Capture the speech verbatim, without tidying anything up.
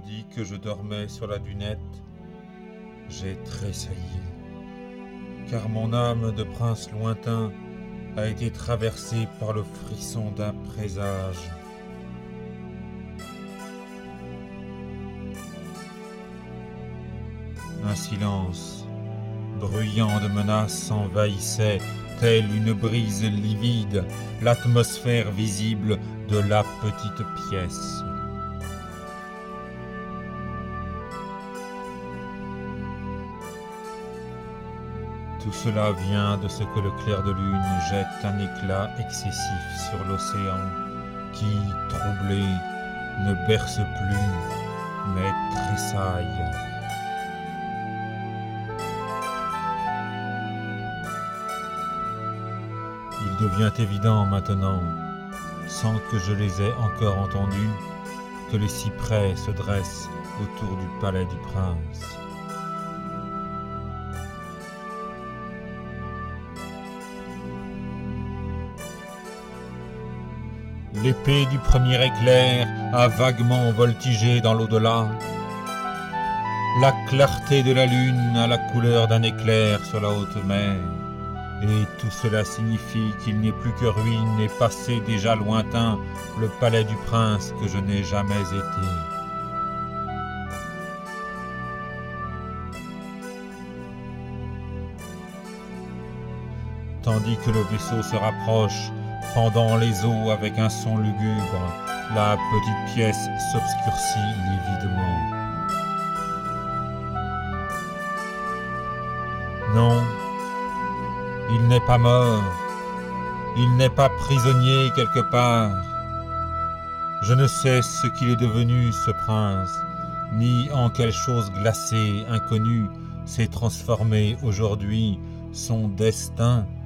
Tandis que je dormais sur la dunette, j'ai tressailli, car mon âme de prince lointain a été traversée par le frisson d'un présage. Un silence, bruyant de menaces, envahissait, telle une brise livide, l'atmosphère visible de la petite pièce. Tout cela vient de ce que le clair de lune jette un éclat excessif sur l'océan, qui, troublé, ne berce plus, mais tressaille. Il devient évident maintenant, sans que je les aie encore entendus, que les cyprès se dressent autour du palais du prince. L'épée du premier éclair a vaguement voltigé dans l'au-delà. La clarté de la lune a la couleur d'un éclair sur la haute mer. Et tout cela signifie qu'il n'est plus que ruine et passé déjà lointain le palais du prince que je n'ai jamais été. Tandis que le vaisseau se rapproche, fendant les eaux avec un son lugubre, la petite pièce s'obscurcit lividement. Non, il n'est pas mort, il n'est pas prisonnier quelque part. Je ne sais ce qu'il est devenu, ce prince, ni en quelle chose glacée, inconnue, s'est transformé aujourd'hui son destin.